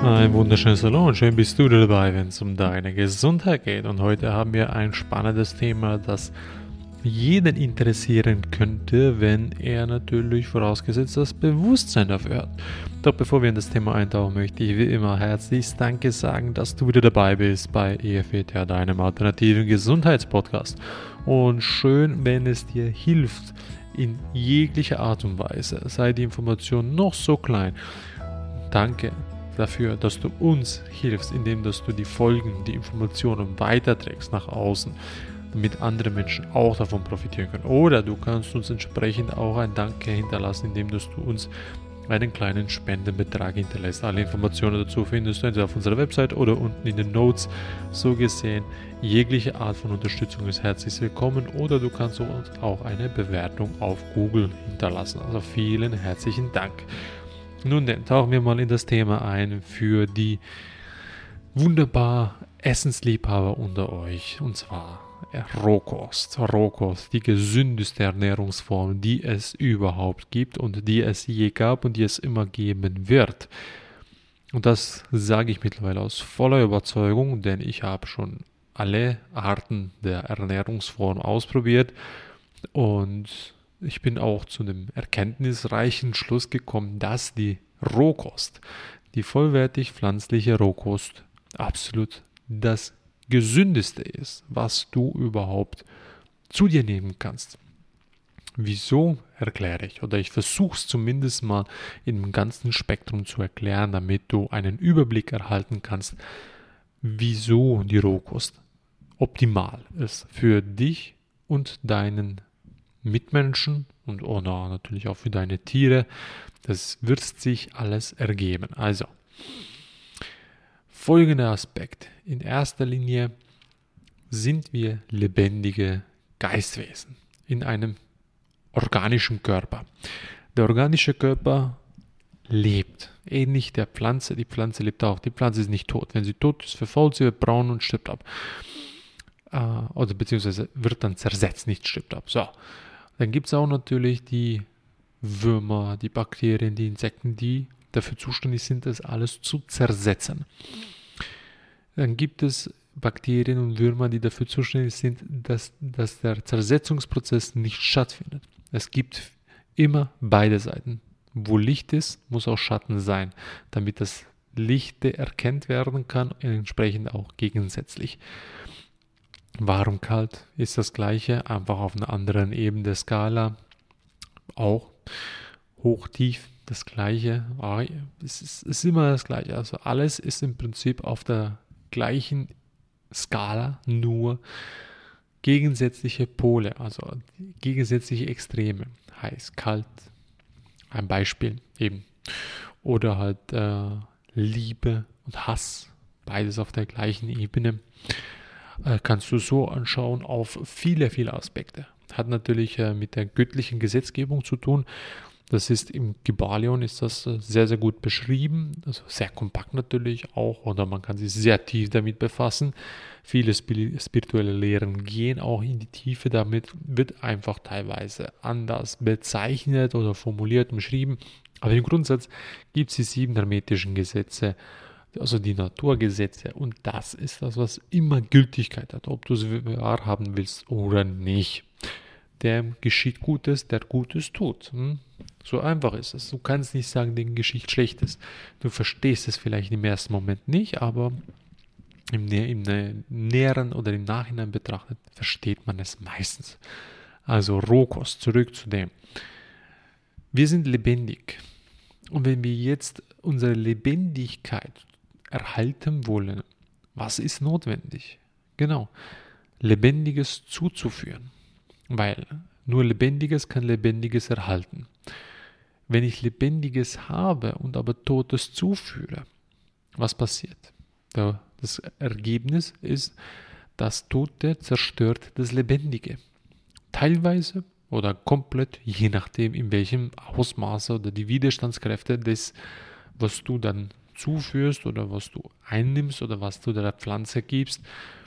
Ein wunderschönes Hallo und schön bist du dabei, wenn es um deine Gesundheit geht. Und heute haben wir ein spannendes Thema, das jeden interessieren könnte, wenn er natürlich vorausgesetzt das Bewusstsein dafür hat. Doch bevor wir in das Thema eintauchen, möchte ich wie immer herzlichst Danke sagen, dass du wieder dabei bist bei EFETA, deinem alternativen Gesundheitspodcast. Und schön, wenn es dir hilft, in jeglicher Art und Weise, sei die Information noch so klein. Danke dafür, dass du uns hilfst, indem dass du die Folgen, die Informationen weiterträgst nach außen, damit andere Menschen auch davon profitieren können. Oder du kannst uns entsprechend auch ein Danke hinterlassen, indem dass du uns einen kleinen Spendenbetrag hinterlässt. Alle Informationen dazu findest du entweder auf unserer Website oder unten in den Notes. So gesehen, jegliche Art von Unterstützung ist herzlich willkommen, oder du kannst uns auch eine Bewertung auf Google hinterlassen. Also vielen herzlichen Dank. Nun denn, tauchen wir mal in das Thema ein für die wunderbar Essensliebhaber unter euch, und zwar Rohkost. Rohkost, die gesündeste Ernährungsform, die es überhaupt gibt und die es je gab und die es immer geben wird. Und das sage ich mittlerweile aus voller Überzeugung, denn ich habe schon alle Arten der Ernährungsform ausprobiert und ich bin auch zu einem erkenntnisreichen Schluss gekommen, dass die Rohkost, die vollwertig pflanzliche Rohkost, absolut das Gesündeste ist, was du überhaupt zu dir nehmen kannst. Wieso, erkläre ich, oder ich versuche es zumindest mal im ganzen Spektrum zu erklären, damit du einen Überblick erhalten kannst, wieso die Rohkost optimal ist für dich und deinen Mitmenschen und oder natürlich auch für deine Tiere. Das wird sich alles ergeben. Also, folgender Aspekt. In erster Linie sind wir lebendige Geistwesen in einem organischen Körper. Der organische Körper lebt, ähnlich der Pflanze. Die Pflanze lebt auch. Die Pflanze ist nicht tot. Wenn sie tot ist, verfault sie, wird braun und stirbt ab. Oder beziehungsweise wird dann zersetzt, nicht stirbt ab. So. Dann gibt es auch natürlich die Würmer, die Bakterien, die Insekten, die dafür zuständig sind, das alles zu zersetzen. Dann gibt es Bakterien und Würmer, die dafür zuständig sind, dass der Zersetzungsprozess nicht stattfindet. Es gibt immer beide Seiten. Wo Licht ist, muss auch Schatten sein, damit das Lichte erkannt werden kann und entsprechend auch gegensätzlich. Warm, kalt ist das gleiche, einfach auf einer anderen Ebene der Skala. Auch hoch, tief das gleiche. Es ist immer das gleiche. Also alles ist im Prinzip auf der gleichen Skala, nur gegensätzliche Pole, also gegensätzliche Extreme. Heiß, kalt, ein Beispiel eben. Oder halt Liebe und Hass, beides auf der gleichen Ebene. Kannst du so anschauen auf viele, viele Aspekte. Hat natürlich mit der göttlichen Gesetzgebung zu tun. Das ist im Kybalion ist das sehr, sehr gut beschrieben. Also sehr kompakt natürlich auch, oder man kann sich sehr tief damit befassen. Viele spirituelle Lehren gehen auch in die Tiefe damit, wird einfach teilweise anders bezeichnet oder formuliert und beschrieben. Aber im Grundsatz gibt es die 7 hermetischen Gesetze, also die Naturgesetze, und das ist das, was immer Gültigkeit hat, ob du es wahrhaben willst oder nicht. Dem geschieht Gutes, der Gutes tut. So einfach ist es. Du kannst nicht sagen, dem geschieht Schlechtes. Du verstehst es vielleicht im ersten Moment nicht, aber im Näheren oder im Nachhinein betrachtet versteht man es meistens. Also Rohkost, zurück zu dem. Wir sind lebendig. Und wenn wir jetzt unsere Lebendigkeit erhalten wollen, was ist notwendig? Genau, Lebendiges zuzuführen, weil nur Lebendiges kann Lebendiges erhalten. Wenn ich Lebendiges habe und aber Totes zuführe, was passiert? Das Ergebnis ist, das Tote zerstört das Lebendige. Teilweise oder komplett, je nachdem in welchem Ausmaße oder die Widerstandskräfte des, was du dann zuführst oder was du einnimmst oder was du der Pflanze gibst,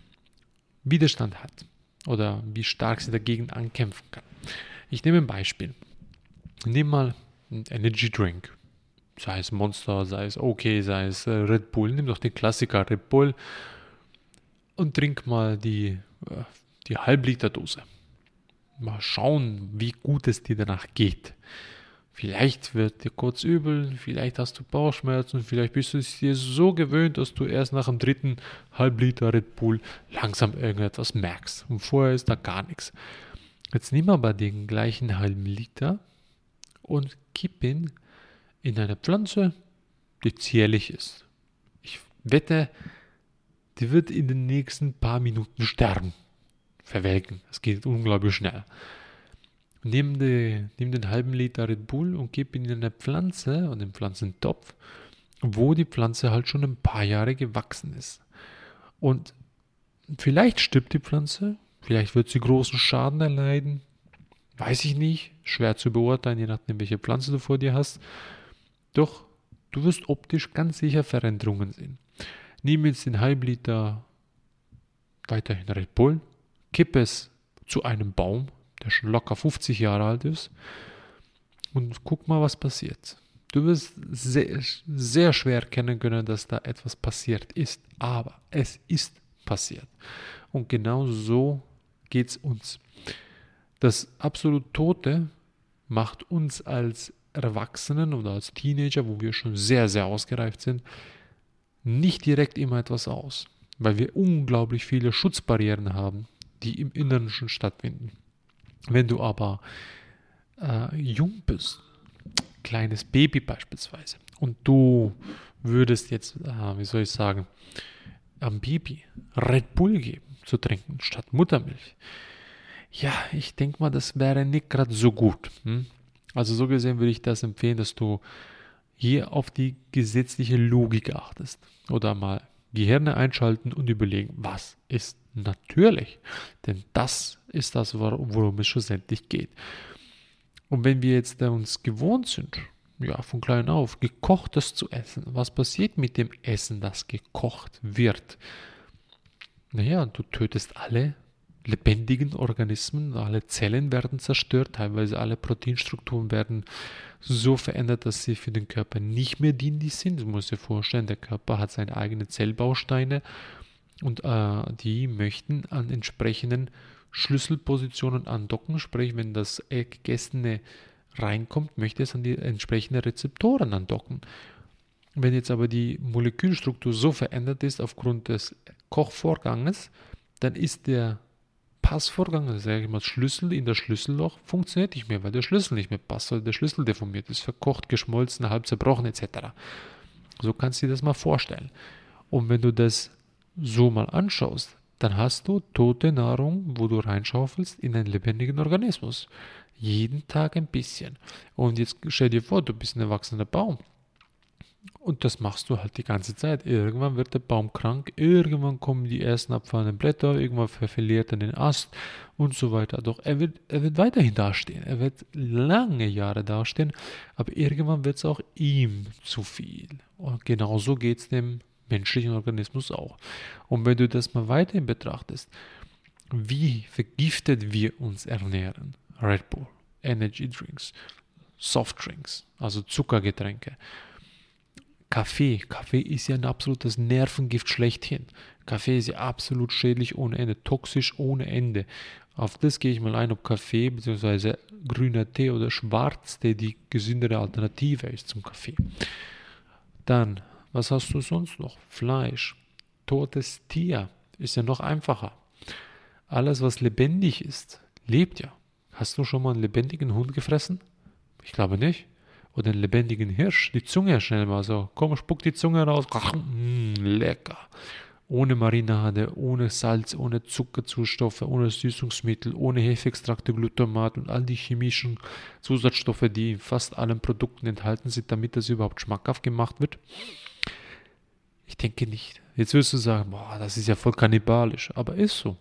Widerstand hat oder wie stark sie dagegen ankämpfen kann. Ich nehme ein Beispiel. Nimm mal einen Energy Drink. sei es Monster, sei es OK, sei es Red Bull. Nimm doch den Klassiker Red Bull und trink mal die Halbliterdose. Mal schauen, wie gut es dir danach geht. Vielleicht wird dir kurz übel, vielleicht hast du Bauchschmerzen, vielleicht bist du es dir so gewöhnt, dass du erst nach dem 3. Halbliter Red Bull langsam irgendetwas merkst. Und vorher ist da gar nichts. Jetzt nimm aber den gleichen halben Liter und kipp ihn in eine Pflanze, die zierlich ist. Ich wette, die wird in den nächsten paar Minuten sterben. Verwelken. Es geht unglaublich schnell. Nimm den halben Liter Red Bull und gib ihn in eine Pflanze und den Pflanzentopf, wo die Pflanze halt schon ein paar Jahre gewachsen ist. Und vielleicht stirbt die Pflanze, vielleicht wird sie großen Schaden erleiden, weiß ich nicht, schwer zu beurteilen, je nachdem welche Pflanze du vor dir hast. Doch du wirst optisch ganz sicher Veränderungen sehen. Nimm jetzt den halben Liter weiterhin Red Bull, kipp es zu einem Baum, der schon locker 50 Jahre alt ist, und guck mal, was passiert. Du wirst sehr, sehr schwer erkennen können, dass da etwas passiert ist, aber es ist passiert. Und genau so geht es uns. Das absolut Tote macht uns als Erwachsenen oder als Teenager, wo wir schon sehr, sehr ausgereift sind, nicht direkt immer etwas aus, weil wir unglaublich viele Schutzbarrieren haben, die im Inneren schon stattfinden. Wenn du aber jung bist, kleines Baby beispielsweise, und du würdest jetzt, am Baby Red Bull geben zu trinken statt Muttermilch, ja, ich denke mal, das wäre nicht gerade so gut. Also so gesehen würde ich das empfehlen, dass du hier auf die gesetzliche Logik achtest oder mal Gehirne einschalten und überlegen, was ist natürlich. Denn das ist das, worum es schlussendlich geht. Und wenn wir jetzt uns gewohnt sind, ja, von klein auf, Gekochtes zu essen, was passiert mit dem Essen, das gekocht wird? Naja, du tötest alle lebendigen Organismen, alle Zellen werden zerstört, teilweise alle Proteinstrukturen werden so verändert, dass sie für den Körper nicht mehr dienlich sind. Du musst dir vorstellen, der Körper hat seine eigenen Zellbausteine und die möchten an entsprechenden Schlüsselpositionen andocken, sprich, wenn das Gegessene reinkommt, möchte es an die entsprechenden Rezeptoren andocken. Wenn jetzt aber die Molekülstruktur so verändert ist aufgrund des Kochvorganges, dann ist der Passvorgang, also sage ich mal, Schlüssel in das Schlüsselloch funktioniert nicht mehr, weil der Schlüssel nicht mehr passt, weil der Schlüssel deformiert ist, verkocht, geschmolzen, halb zerbrochen etc. So kannst du dir das mal vorstellen. Und wenn du das so mal anschaust, dann hast du tote Nahrung, wo du reinschaufelst in einen lebendigen Organismus. Jeden Tag ein bisschen. Und jetzt stell dir vor, du bist ein erwachsener Baum. Und das machst du halt die ganze Zeit. Irgendwann wird der Baum krank, irgendwann kommen die ersten abfallenden Blätter, irgendwann verliert er den Ast und so weiter. Doch er wird weiterhin dastehen. Er wird lange Jahre dastehen, aber irgendwann wird es auch ihm zu viel. Und genauso geht es dem menschlichen Organismus auch. Und wenn du das mal weiterhin betrachtest, wie vergiftet wir uns ernähren? Red Bull, Energy Drinks, Softdrinks, also Zuckergetränke. Kaffee ist ja ein absolutes Nervengift schlechthin. Kaffee ist ja absolut schädlich ohne Ende, toxisch ohne Ende. Auf das gehe ich mal ein, ob Kaffee bzw. grüner Tee oder Schwarztee die gesündere Alternative ist zum Kaffee. Dann, was hast du sonst noch? Fleisch, totes Tier, ist ja noch einfacher. Alles, was lebendig ist, lebt ja. Hast du schon mal einen lebendigen Hund gefressen? Ich glaube nicht. Oder einen lebendigen Hirsch, die Zunge schnell mal so. Komm, spuck die Zunge raus. Lecker. Ohne Marinade, ohne Salz, ohne Zuckerzustoffe, ohne Süßungsmittel, ohne Hefeextrakte, Glutamat und all die chemischen Zusatzstoffe, die in fast allen Produkten enthalten sind, damit das überhaupt schmackhaft gemacht wird. Ich denke nicht. Jetzt wirst du sagen, boah, das ist ja voll kannibalisch. Aber ist so.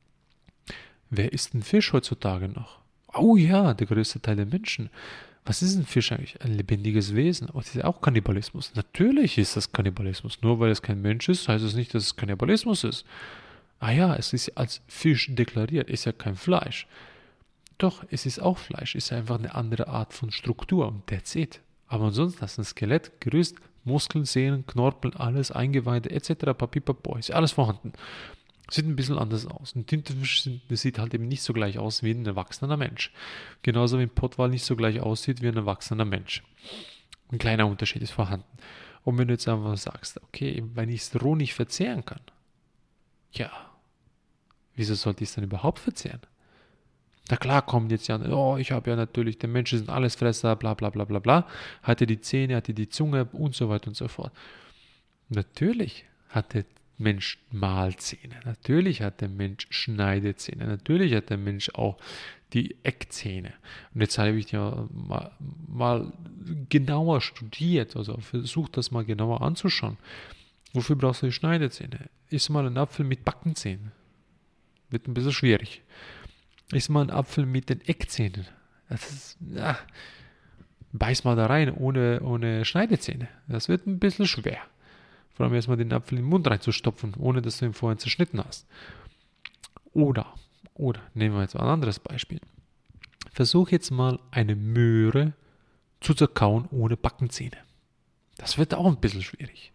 Wer isst denn Fisch heutzutage noch? Oh ja, der größte Teil der Menschen. Was ist ein Fisch eigentlich? Ein lebendiges Wesen. Oh, das ist ja auch Kannibalismus. Natürlich ist das Kannibalismus. Nur weil es kein Mensch ist, heißt es nicht, dass es Kannibalismus ist. Ah ja, es ist als Fisch deklariert, ist ja kein Fleisch. Doch, es ist auch Fleisch, ist einfach eine andere Art von Struktur und that's it. Aber ansonsten hast du ein Skelett, Gerüst, Muskeln, Sehnen, Knorpel, alles, Eingeweide etc. Papipapo, ist alles vorhanden. Sieht ein bisschen anders aus. Ein Tintenfisch sieht halt eben nicht so gleich aus wie ein erwachsener Mensch. Genauso wie ein Pottwal nicht so gleich aussieht wie ein erwachsener Mensch. Ein kleiner Unterschied ist vorhanden. Und wenn du jetzt einfach sagst, okay, wenn ich es roh nicht verzehren kann, ja, wieso sollte ich es dann überhaupt verzehren? Na klar kommen jetzt ja, oh, ich habe ja natürlich, der Mensch ist ein Allesfresser, bla bla bla bla bla, hatte die Zähne, hatte die Zunge und so weiter und so fort. Natürlich hat der Mensch Mahlzähne, natürlich hat der Mensch Schneidezähne, natürlich hat der Mensch auch die Eckzähne. Und jetzt habe ich ja mal genauer studiert, also versucht das mal genauer anzuschauen. Wofür brauchst du die Schneidezähne? Iss mal einen Apfel mit Backenzähnen. Wird ein bisschen schwierig. Iss mal einen Apfel mit den Eckzähnen. Das ist, beiß mal da rein ohne Schneidezähne. Das wird ein bisschen schwer. Vor allem erstmal den Apfel in den Mund reinzustopfen, ohne dass du ihn vorher zerschnitten hast. Oder, nehmen wir jetzt ein anderes Beispiel. Versuch jetzt mal eine Möhre zu zerkauen ohne Backenzähne. Das wird auch ein bisschen schwierig.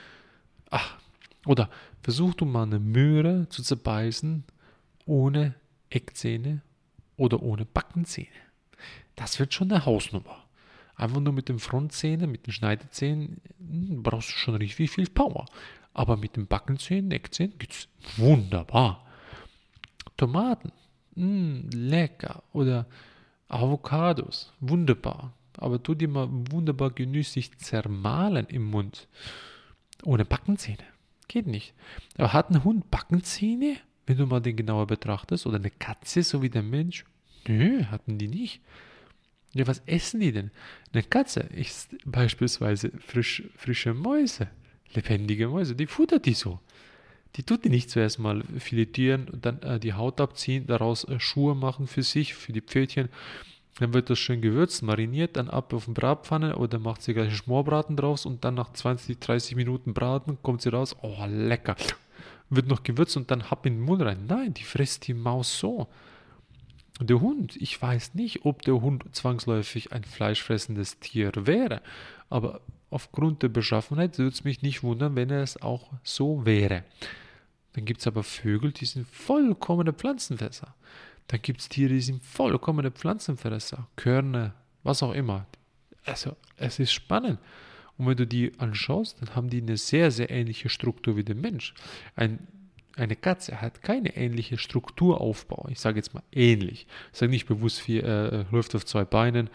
Oder versuch du mal eine Möhre zu zerbeißen ohne Eckzähne oder ohne Backenzähne. Das wird schon eine Hausnummer. Einfach nur mit den Frontzähnen, mit den Schneidezähnen brauchst du schon richtig viel Power. Aber mit den Backenzähnen, Eckzähnen geht's wunderbar. Tomaten, lecker. Oder Avocados, wunderbar. Aber tu die mal wunderbar genüsslich zermahlen im Mund. Ohne Backenzähne. Geht nicht. Aber hat ein Hund Backenzähne, wenn du mal den genauer betrachtest? Oder eine Katze, so wie der Mensch? Nö, hatten die nicht. Ja, was essen die denn? Eine Katze isst beispielsweise frische Mäuse, lebendige Mäuse, die futtert die so. Die tut die nicht zuerst mal filetieren und dann die Haut abziehen, daraus Schuhe machen für sich, für die Pfötchen. Dann wird das schön gewürzt, mariniert, dann ab auf den Bratpfanne oder macht sie gleich einen Schmorbraten draus und dann nach 20, 30 Minuten Braten kommt sie raus. Oh, lecker. Wird noch gewürzt und dann hab in den Mund rein. Nein, die frisst die Maus so. Der Hund, ich weiß nicht, ob der Hund zwangsläufig ein fleischfressendes Tier wäre, aber aufgrund der Beschaffenheit würde es mich nicht wundern, wenn er es auch so wäre. Dann gibt es aber Vögel, die sind vollkommene Pflanzenfresser. Dann gibt es Tiere, die sind vollkommene Pflanzenfresser, Körner, was auch immer. Also, es ist spannend. Und wenn du die anschaust, dann haben die eine sehr, sehr ähnliche Struktur wie der Mensch. Eine Katze hat keine ähnliche Strukturaufbau. Ich sage jetzt mal ähnlich. Ich sage nicht bewusst, läuft auf zwei Beinen,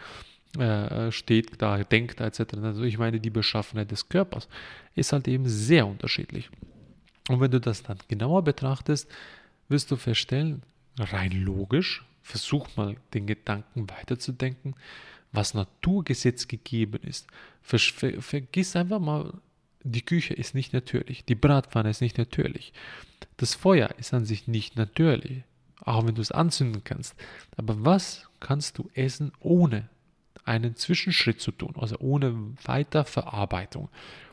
steht da, denkt da etc. Also ich meine, die Beschaffenheit des Körpers ist halt eben sehr unterschiedlich. Und wenn du das dann genauer betrachtest, wirst du feststellen, rein logisch, versuch mal den Gedanken weiterzudenken, was Naturgesetz gegeben ist. Vergiss einfach mal, die Küche ist nicht natürlich, die Bratpfanne ist nicht natürlich, das Feuer ist an sich nicht natürlich, auch wenn du es anzünden kannst. Aber was kannst du essen, ohne einen Zwischenschritt zu tun, also ohne Weiterverarbeitung?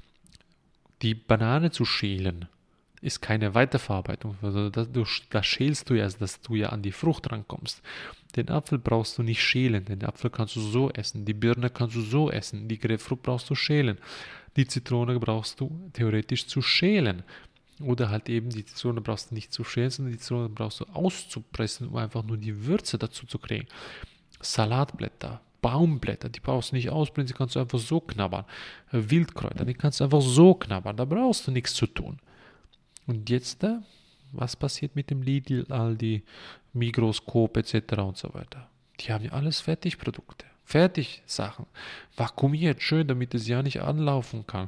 Die Banane zu schälen ist keine Weiterverarbeitung, also das schälst du erst, dass du ja an die Frucht rankommst. Den Apfel brauchst du nicht schälen, den Apfel kannst du so essen, die Birne kannst du so essen, die Grapefruit brauchst du schälen, die Zitrone brauchst du theoretisch zu schälen. Oder halt eben, die Zitrone brauchst du nicht zu schälen, sondern die Zitrone brauchst du auszupressen, um einfach nur die Würze dazu zu kriegen. Salatblätter, Baumblätter, die brauchst du nicht auspressen, die kannst du einfach so knabbern. Wildkräuter, die kannst du einfach so knabbern, da brauchst du nichts zu tun. Und jetzt, was passiert mit dem Lidl, Aldi, Migros, Coop etc. und so weiter? Die haben ja alles Fertigprodukte, Fertigsachen, vakuumiert, schön, damit es ja nicht anlaufen kann.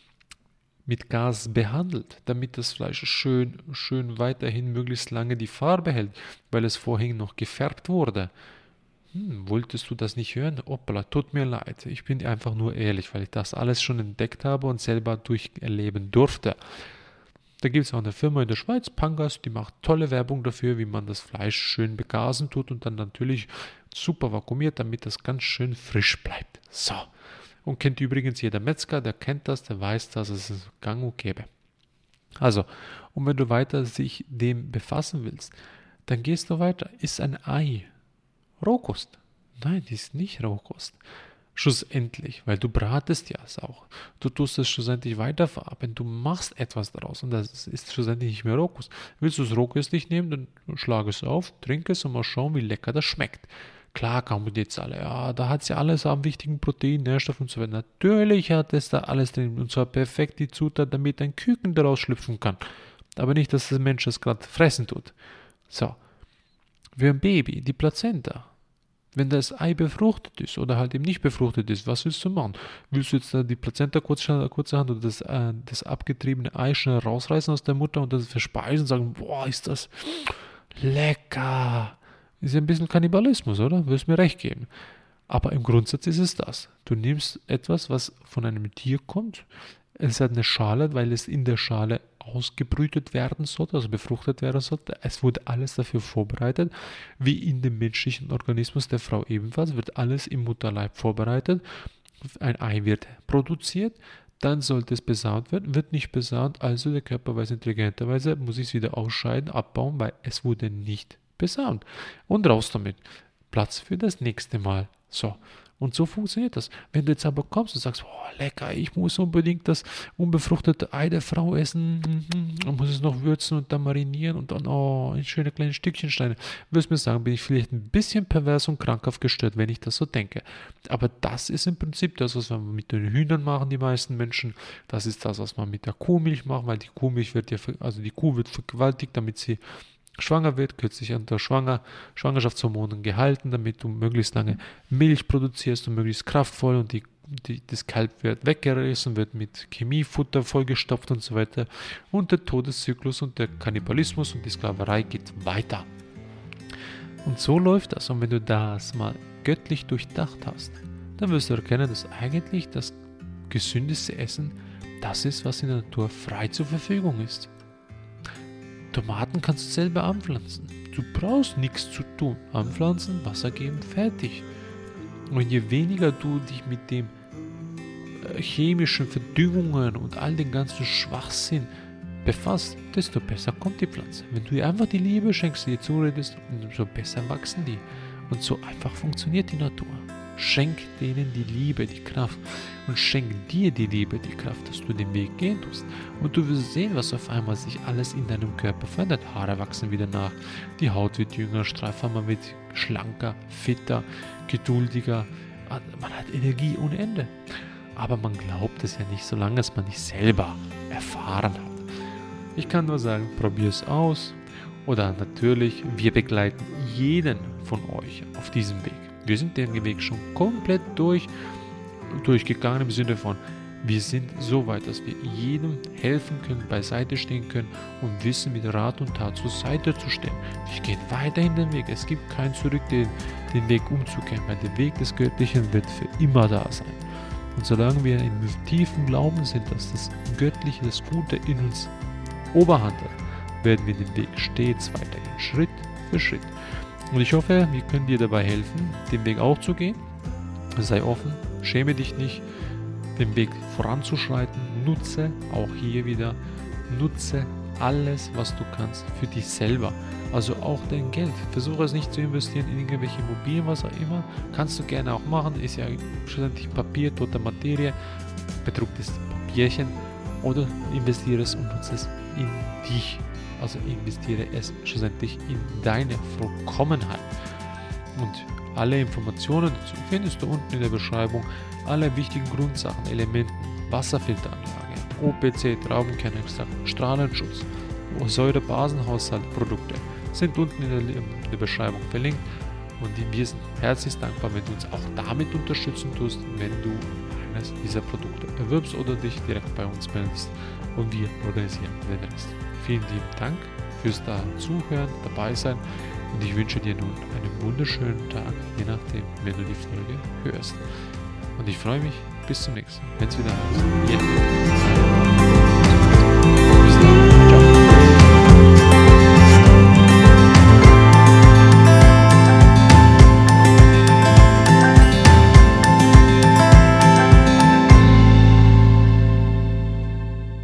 Mit Gas behandelt, damit das Fleisch schön weiterhin möglichst lange die Farbe hält, weil es vorhin noch gefärbt wurde. Wolltest du das nicht hören? Hoppala, tut mir leid. Ich bin einfach nur ehrlich, weil ich das alles schon entdeckt habe und selber durcherleben durfte. Da gibt es auch eine Firma in der Schweiz, Pangas, die macht tolle Werbung dafür, wie man das Fleisch schön begasen tut und dann natürlich super vakuumiert, damit das ganz schön frisch bleibt. So. Und kennt übrigens jeder Metzger, der kennt das, der weiß, dass es gang und gäbe. Also, und wenn du weiter sich dem befassen willst, dann gehst du weiter. Ist ein Ei Rohkost? Nein, die ist nicht Rohkost. Schlussendlich, weil du bratest ja es auch. Du tust es schlussendlich weiterverarbeiten. Du machst etwas daraus und das ist schlussendlich nicht mehr Rohkost. Willst du es rohköstlich nehmen, dann schlag es auf, trink es und mal schauen, wie lecker das schmeckt. Klar kann man jetzt alle, ja, da hat es ja alles an wichtigen Proteinen, Nährstoffen und so weiter. Natürlich hat es da alles drin und zwar perfekt die Zutat, damit ein Küken daraus schlüpfen kann. Aber nicht, dass der Mensch das gerade fressen tut. So, für ein Baby, die Plazenta. Wenn das Ei befruchtet ist oder halt eben nicht befruchtet ist, was willst du machen? Willst du jetzt die Plazenta kurzerhand oder das abgetriebene Ei schnell rausreißen aus der Mutter und das verspeisen und sagen, boah, ist das lecker. Ist ja ein bisschen Kannibalismus, oder? Wirst mir recht geben. Aber im Grundsatz ist es das. Du nimmst etwas, was von einem Tier kommt. Es hat eine Schale, weil es in der Schale ausgebrütet werden sollte, also befruchtet werden sollte. Es wurde alles dafür vorbereitet, wie in dem menschlichen Organismus der Frau ebenfalls, wird alles im Mutterleib vorbereitet. Ein Ei wird produziert, dann sollte es besaugt werden, wird nicht besaugt, also der Körper weiß intelligenterweise, muss ich es wieder ausscheiden, abbauen, weil es wurde nicht besaugt. Und raus damit. Platz für das nächste Mal. So. Und so funktioniert das. Wenn du jetzt aber kommst und sagst, oh, lecker, ich muss unbedingt das unbefruchtete Ei der Frau essen und muss es noch würzen und dann marinieren und dann, in schöne kleine Stückchen schneiden, wirst du mir sagen, bin ich vielleicht ein bisschen pervers und krankhaft gestört, wenn ich das so denke. Aber das ist im Prinzip das, was wir mit den Hühnern machen, die meisten Menschen. Das ist das, was man mit der Kuhmilch macht, weil die Kuhmilch wird die Kuh wird vergewaltigt, damit sie schwanger wird, kürzlich unter Schwangerschaftshormonen gehalten, damit du möglichst lange Milch produzierst und möglichst kraftvoll und das Kalb wird weggerissen, wird mit Chemiefutter vollgestopft und so weiter und der Todeszyklus und der Kannibalismus und die Sklaverei geht weiter. Und so läuft das und wenn du das mal göttlich durchdacht hast, dann wirst du erkennen, dass eigentlich das gesündeste Essen das ist, was in der Natur frei zur Verfügung ist. Tomaten kannst du selber anpflanzen. Du brauchst nichts zu tun. Anpflanzen, Wasser geben, fertig. Und je weniger du dich mit dem chemischen Verdüngungen und all den ganzen Schwachsinn befasst, desto besser kommt die Pflanze. Wenn du ihr einfach die Liebe schenkst, ihr zuredest, umso besser wachsen die. Und so einfach funktioniert die Natur. Schenk denen die Liebe, die Kraft und schenk dir die Liebe, die Kraft, dass du den Weg gehen tust. Und du wirst sehen, was auf einmal sich alles in deinem Körper verändert. Haare wachsen wieder nach, die Haut wird jünger, Streifhammer wird schlanker, fitter, geduldiger. Man hat Energie ohne Ende. Aber man glaubt es ja nicht, solange es man nicht selber erfahren hat. Ich kann nur sagen, probier es aus. Oder natürlich, wir begleiten jeden von euch auf diesem Weg. Wir sind den Weg schon komplett durchgegangen im Sinne von, wir sind so weit, dass wir jedem helfen können, beiseite stehen können und wissen, mit Rat und Tat zur Seite zu stehen. Wir gehen weiterhin den Weg. Es gibt kein Zurück, den Weg umzukehren, weil der Weg des Göttlichen wird für immer da sein. Und solange wir in tiefen Glauben sind, dass das Göttliche, das Gute in uns Oberhand hat, werden wir den Weg stets weitergehen, Schritt für Schritt. Und ich hoffe, wir können dir dabei helfen, den Weg auch zu gehen. Sei offen, schäme dich nicht, den Weg voranzuschreiten. Nutze auch hier wieder, nutze alles, was du kannst für dich selber. Also auch dein Geld. Versuche es nicht zu investieren in irgendwelche Immobilien, was auch immer. Kannst du gerne auch machen. Ist ja schlussendlich Papier, tote Materie, bedrucktes Papierchen. Oder investiere es und nutze es in dich. Also investiere es schlussendlich in deine Vollkommenheit. Und alle Informationen dazu findest du unten in der Beschreibung. Alle wichtigen Grundsachen, Elementen, Wasserfilteranlage, OPC, Traubenkernextrakt, Strahlenschutz, Säurebasenhaushaltprodukte sind unten in der Beschreibung verlinkt. Und wir sind herzlich dankbar, wenn du uns auch damit unterstützen tust, wenn du eines dieser Produkte erwirbst oder dich direkt bei uns meldest und wir organisieren den Rest. Vielen lieben Dank fürs Zuhören, dabei sein und ich wünsche dir nun einen wunderschönen Tag, je nachdem, wenn du die Folge hörst. Und ich freue mich, bis zum nächsten Mal, wenn es wieder heißt.